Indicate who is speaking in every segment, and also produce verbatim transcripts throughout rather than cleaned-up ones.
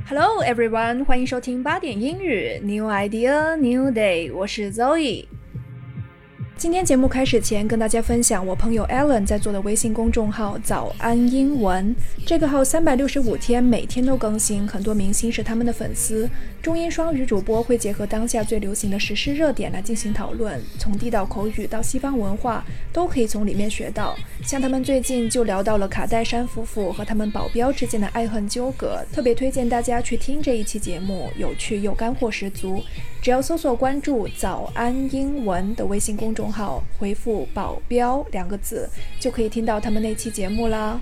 Speaker 1: Hello everyone， 欢迎收听八点英语 New Idea New Day， 我是 Zoe。今天节目开始前跟大家分享我朋友 Alan 在做的微信公众号早安英文。这个号三百六十五天每天都更新，很多明星是他们的粉丝。中英双语主播会结合当下最流行的时事热点来进行讨论，从地道口语到西方文化都可以从里面学到。像他们最近就聊到了卡戴珊夫妇和他们保镖之间的爱恨纠葛，特别推荐大家去听这一期节目，有趣又干货十足。只要搜索关注早安英文的微信公众号，回复保镖两个字就可以听到他们那期节目啦。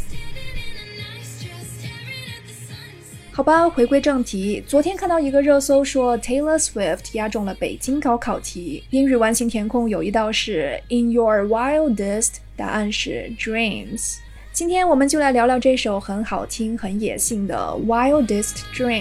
Speaker 1: 好吧，回归正题，昨天看到一个热搜说 Taylor Swift 押中了北京高考题，英语完形填空有一道是 In your wildest， 答案是 Dreams。 今天我们就来聊聊这首很好听很野性的 Wildest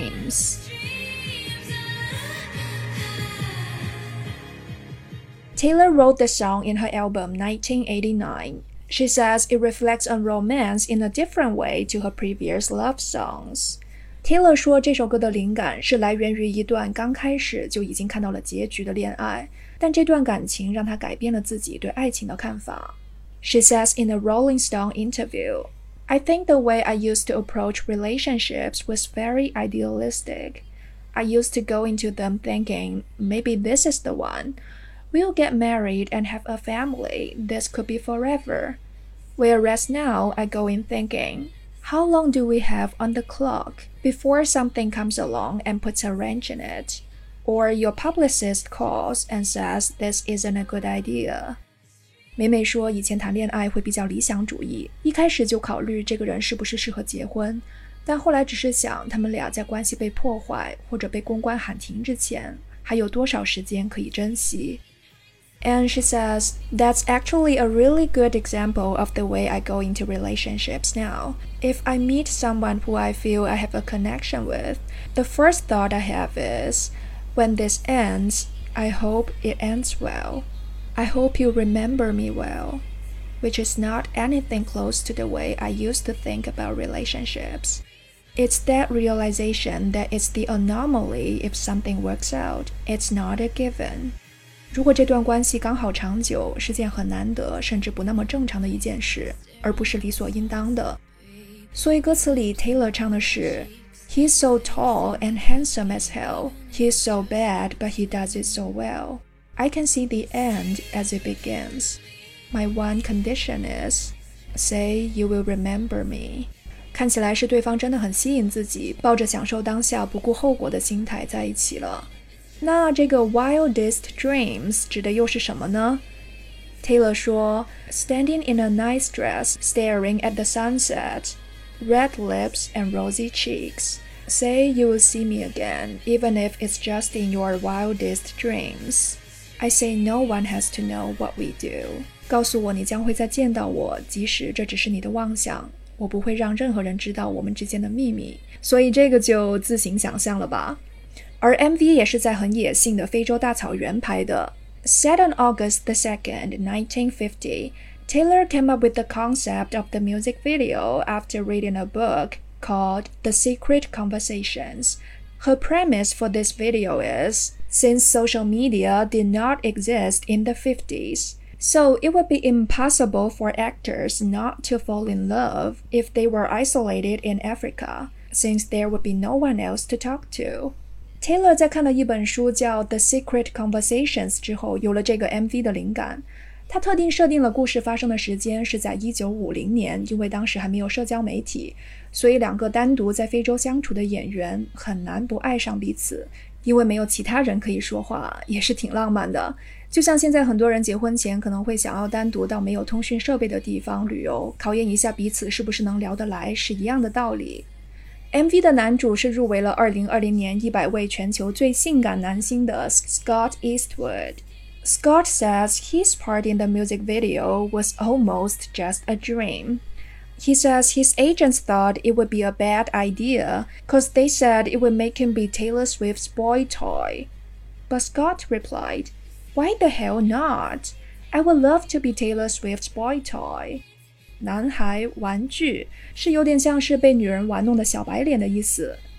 Speaker 1: Dreams。Taylor wrote the song in her album nineteen eighty-nine. She says it reflects on romance in a different way to her previous love songs. Taylor 说这首歌的灵感是来源于一段刚开始就已经看到了结局的恋爱，但这段感情让她改变了自己对爱情的看法。She says in a Rolling Stone interview, I think the way I used to approach relationships was very idealistic. I used to go into them thinking, maybe this is the one.We'll get married and have a family. This could be forever. Whereas now I go in thinking, how long do we have on the clock before something comes along and puts a wrench in it? Or your publicist calls and says this isn't a good idea. 美美说以前谈恋爱会比较理想主义，一开始就考虑这个人是不是适合结婚，但后来只是想他们俩在关系被破坏或者被公关喊停之前，还有多少时间可以珍惜。And she says, that's actually a really good example of the way I go into relationships now. If I meet someone who I feel I have a connection with, the first thought I have is, when this ends, I hope it ends well. I hope you remember me well, which is not anything close to the way I used to think about relationships. It's that realization that it's the anomaly if something works out. It's not a given.如果这段关系刚好长久，是件很难得甚至不那么正常的一件事，而不是理所应当的。所以歌词里 Taylor 唱的是 He's so tall and handsome as hell. He's so bad, but he does it so well. I can see the end as it begins. My one condition is, say you will remember me. 看起来是对方真的很吸引自己，抱着享受当下不顾后果的心态在一起了。那这个 wildest dreams 指的又是什么呢？ Taylor 说 Standing in a nice dress, staring at the sunset, red lips and rosy cheeks. Say you will see me again, even if it's just in your wildest dreams. I say no one has to know what we do. 告诉我你将会再见到我，即使这只是你的妄想，我不会让任何人知道我们之间的秘密。所以这个就自行想象了吧。而 M V 也是在很野性的非洲大草原拍的。Set on August the second, nineteen fifty, Taylor came up with the concept of the music video after reading a book called The Secret Conversations. Her premise for this video is, since social media did not exist in the fifties, so it would be impossible for actors not to fall in love if they were isolated in Africa, since there would be no one else to talk to.Taylor 在看了一本书叫 The Secret Conversations 之后，有了这个 M V 的灵感。他特定设定了故事发生的时间是在一九五零年，因为当时还没有社交媒体，所以两个单独在非洲相处的演员很难不爱上彼此，因为没有其他人可以说话，也是挺浪漫的。就像现在很多人结婚前可能会想要单独到没有通讯设备的地方旅游，考验一下彼此是不是能聊得来，是一样的道理。M V 的男主是入围了二零二零年一百位全球最性感男星的 Scott Eastwood。Scott says his part in the music video was almost just a dream. He says his agents thought it would be a bad idea because they said it would make him be Taylor Swift's boy toy. But Scott replied, Why the hell not? I would love to be Taylor Swift's boy toy. 男孩玩具是有点像是被女人玩弄的小白脸的意思，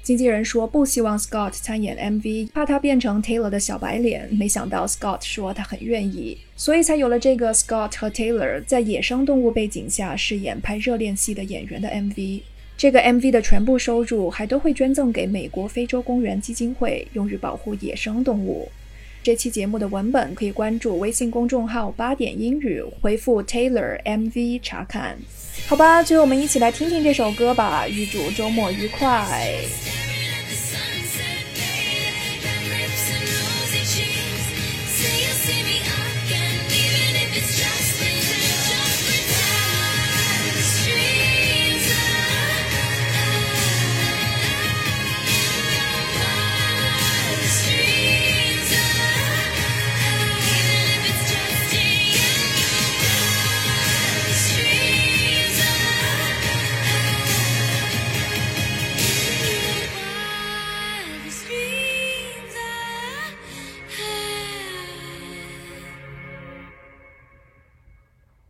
Speaker 1: 经纪人说不希望 Scott 参演 M V， 怕他变成 Taylor 的小白脸，没想到 Scott 说他很愿意，所以才有了这个 Scott 和 Taylor 在野生动物背景下饰演拍热恋戏的演员的 M V。 这个 M V 的全部收入还都会捐赠给美国非洲公园基金会，用于保护野生动物。这期节目的文本可以关注微信公众号八点英语，回复 Taylor M V 查看。好吧，最后我们一起来听听这首歌吧，预祝周末愉快。